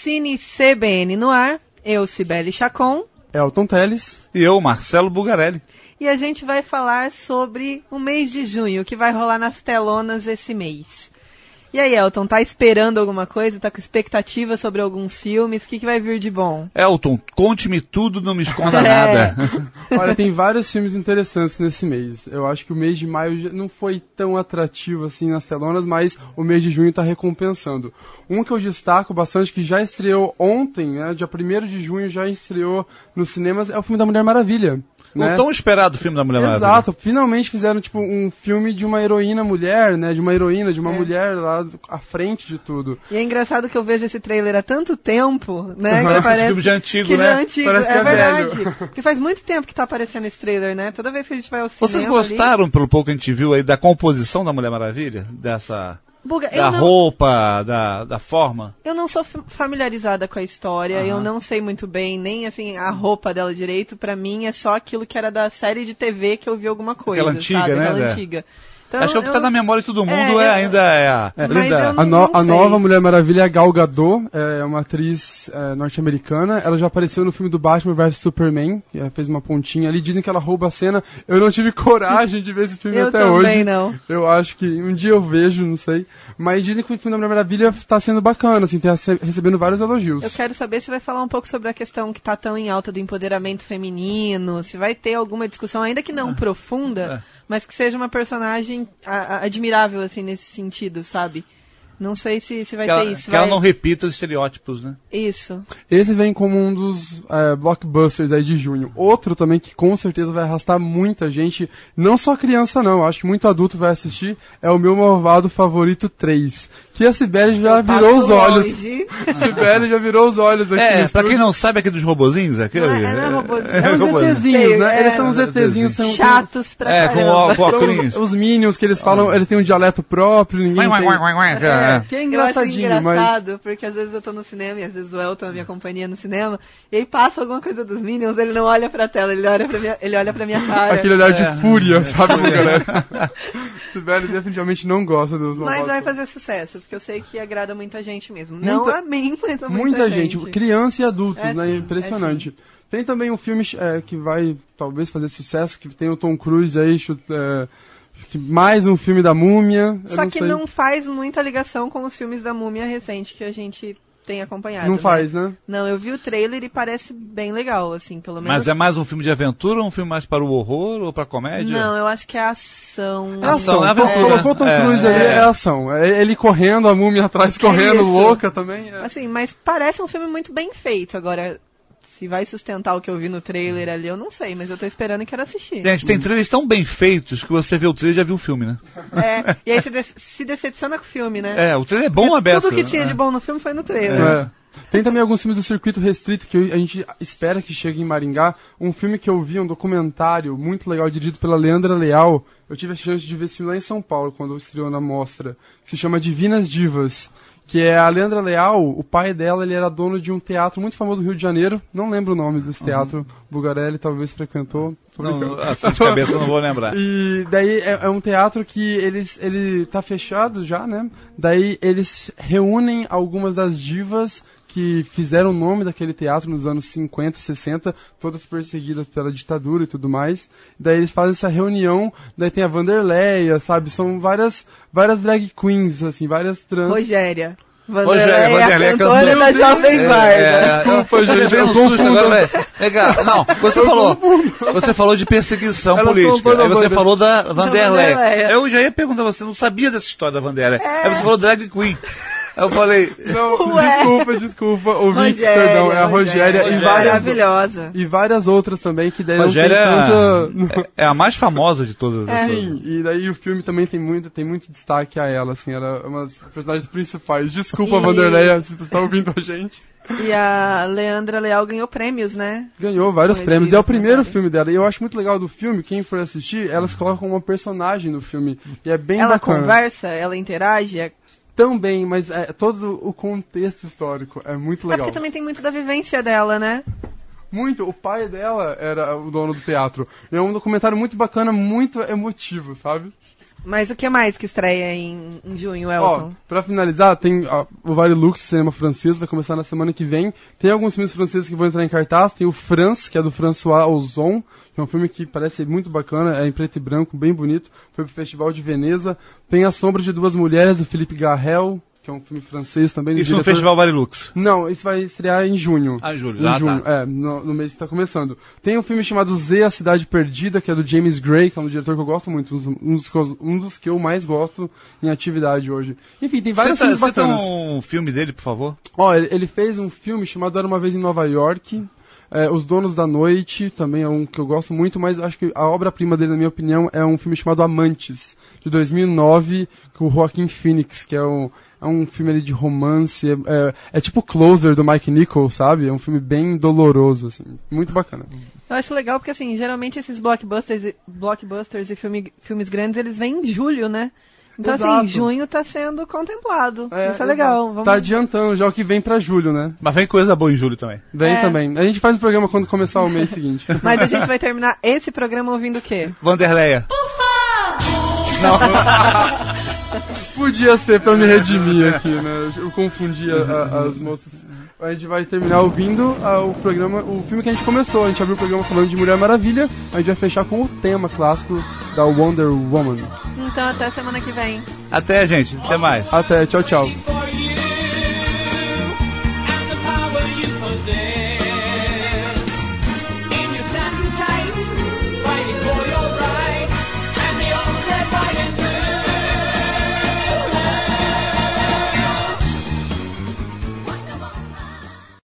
Cine CBN no ar, eu, Cibele Chacon. Elton Teles. E eu, Marcelo Bugarelli. E a gente vai falar sobre o mês de junho, que vai rolar nas telonas esse mês. E aí, Elton, tá esperando alguma coisa? Tá com expectativa sobre alguns filmes? O que vai vir de bom? Elton, conte-me tudo, não me esconda nada. Olha, tem vários filmes interessantes nesse mês. Eu acho que o mês de maio não foi tão atrativo assim nas telonas, mas o mês de junho tá recompensando. Um que eu destaco bastante, que já estreou ontem, né, dia 1º de junho, já estreou nos cinemas, é o filme da Mulher Maravilha. Né? O tão esperado filme da Mulher Maravilha. Exato, finalmente fizeram tipo um filme de uma heroína mulher, né? De uma heroína, de uma mulher lá à frente de tudo. E é engraçado que eu vejo esse trailer há tanto tempo, né? Parece esse filme já antigo, que né? Já é antigo, Parece que é verdade. velho. Porque faz muito tempo que tá aparecendo esse trailer, né? Toda vez que a gente vai ao cinema. Vocês gostaram, pelo pouco que a gente viu aí, da composição da Mulher Maravilha? Buga, da roupa, da forma? Eu não sou familiarizada com a história, eu não sei muito bem, nem assim, a roupa dela direito, pra mim é só aquilo que era da série de TV que eu vi alguma coisa, aquela antiga, sabe? né? Aquela antiga. Então, acho que o que tá na memória de todo mundo ainda é a Linda. A nova Mulher Maravilha é a Gal Gadot, é uma atriz norte-americana. Ela já apareceu no filme do Batman vs Superman, que fez uma pontinha ali. Dizem que ela rouba a cena. Eu não tive coragem de ver esse filme até hoje. Eu também não. Eu acho que um dia eu vejo, não sei. Mas dizem que o filme da Mulher Maravilha tá sendo bacana, assim, tá recebendo vários elogios. Eu quero saber se vai falar um pouco sobre a questão que tá tão em alta do empoderamento feminino, se vai ter alguma discussão, ainda que não profunda, mas que seja uma personagem admirável, assim, nesse sentido, sabe? Não sei se vai ter isso. Que ela não repita os estereótipos, né? Isso. Esse vem como um dos blockbusters aí de junho. Outro também que com certeza vai arrastar muita gente, não só criança não, acho que muito adulto vai assistir, é o Meu Malvado Favorito 3. Que a Sibeli já virou os olhos. Sibeli já virou os olhos aqui. Pra quem não sabe, aqui dos robozinhos, aquele. Não é robozinho. É os ETzinhos, né? Eles são os ETzinhos. Chatos pra caramba. Com óculos. Os Minions que eles falam, eles têm um dialeto próprio, ninguém tem. Que é engraçadinho, eu acho engraçado, porque às vezes eu tô no cinema e às vezes o Elton, a minha companhia no cinema, e aí passa alguma coisa dos Minions, ele não olha pra tela, ele olha pra minha cara. Aquele olhar de fúria, sabe, galera? Sibeli definitivamente não gosta dos malvados. Mas vai fazer sucesso, porque eu sei que agrada muita gente mesmo. Não a mim, mas a muita gente. Criança e adultos, né? Impressionante. Tem também um filme que vai talvez fazer sucesso, que tem o Tom Cruise aí, mais um filme da Múmia. Só que não faz muita ligação com os filmes da Múmia recente que a gente tem acompanhado. Não faz, né? Não, eu vi o trailer e parece bem legal, assim, pelo menos. Mas é mais um filme de aventura ou um filme mais para o horror ou para comédia? Não, eu acho que é ação. É ação, colocou o Tom Cruise ali, é ação. Ele correndo, a Múmia atrás correndo, louca também. Assim, mas parece um filme muito bem feito. Agora, se vai sustentar o que eu vi no trailer ali, eu não sei, mas eu tô esperando e quero assistir. Gente, tem trailers tão bem feitos que você vê o trailer e já viu o filme, né? E aí você se decepciona com o filme, né? O trailer é bom a beça. Tudo que tinha de bom no filme foi no trailer. Tem também alguns filmes do circuito restrito que a gente espera que chegue em Maringá. Um filme que eu vi, um documentário muito legal, dirigido pela Leandra Leal. Eu tive a chance de ver esse filme lá em São Paulo, quando estreou na mostra. Que se chama Divinas Divas. Que é a Leandra Leal, o pai dela, ele era dono de um teatro muito famoso do Rio de Janeiro. Não lembro o nome desse teatro. Bugarelli talvez frequentou. Não, assim de cabeça eu não vou lembrar. E daí é um teatro que ele tá fechado já, né? Daí eles reúnem algumas das divas que fizeram o nome daquele teatro nos anos 50, 60, todas perseguidas pela ditadura e tudo mais. Daí eles fazem essa reunião, daí tem a Vanderleia, sabe? São várias drag queens, assim, várias trans. Rogéria. Vanderleia é cantora da Jovem Guarda. Desculpa, gente, eu susto agora, legal. Não, você falou de perseguição política, aí você falou da Vanderleia. Eu já ia perguntar, você não sabia dessa história da Vanderleia. Aí você falou drag queen. Eu falei... Não, desculpa, ouvintes, perdão, é a Rogéria e maravilhosa. E várias outras também, que daí Rogéria não tem tanta... é a mais famosa de todas essas. Sim, e daí o filme também tem muito destaque a ela, assim, ela é uma das personagens principais. Desculpa, Vanderleia, se você está ouvindo a gente. E a Leandra Leal ganhou prêmios, né? Ganhou vários prêmios, e é o primeiro filme dela. E eu acho muito legal do filme, quem for assistir, elas colocam uma personagem no filme, e é bem bacana. Ela conversa, ela interage... Também, mas todo o contexto histórico é muito legal. Porque também tem muito da vivência dela, né? Muito. O pai dela era o dono do teatro. É um documentário muito bacana, muito emotivo, sabe? Mas o que mais que estreia em junho, Elton? Pra finalizar, tem o Varilux, cinema francês, vai começar na semana que vem. Tem alguns filmes franceses que vão entrar em cartaz. Tem o France, que é do François Ozon, que é um filme que parece muito bacana, é em preto e branco, bem bonito. Foi pro Festival de Veneza. Tem A Sombra de Duas Mulheres, do Philippe Garrel, que é um filme francês também. Isso no Festival Varilux? Não, isso vai estrear em junho. Em junho, tá. No mês que tá começando. Tem um filme chamado Z, A Cidade Perdida, que é do James Gray, que é um diretor que eu gosto muito, um dos que eu mais gosto em atividade hoje. Enfim, tem vários filmes bacanas. Cita um filme dele, por favor. Ele fez um filme chamado Era Uma Vez em Nova York. Os Donos da Noite, também é um que eu gosto muito, mas acho que a obra-prima dele, na minha opinião, é um filme chamado Amantes, de 2009, com o Joaquin Phoenix, que é um filme ali de romance, é tipo Closer, do Mike Nichols, sabe? É um filme bem doloroso, assim, muito bacana. Eu acho legal porque, assim, geralmente esses blockbusters e filmes grandes, eles vêm em julho, né? Então, Exato. assim, junho tá sendo contemplado. Isso é legal. Vamos... Tá adiantando já o que vem pra julho, né? Mas vem coisa boa em julho também. Vem também. A gente faz o programa quando começar o mês seguinte. Mas a gente vai terminar esse programa ouvindo o quê? Vanderleia. Não. Podia ser pra me redimir aqui, né? Eu confundi as moças. A gente vai terminar ouvindo o programa, o filme que a gente começou. A gente abriu o programa falando de Mulher Maravilha. A gente vai fechar com o tema clássico da Wonder Woman. Então até semana que vem. Até, gente. Até mais. Até. Tchau, tchau.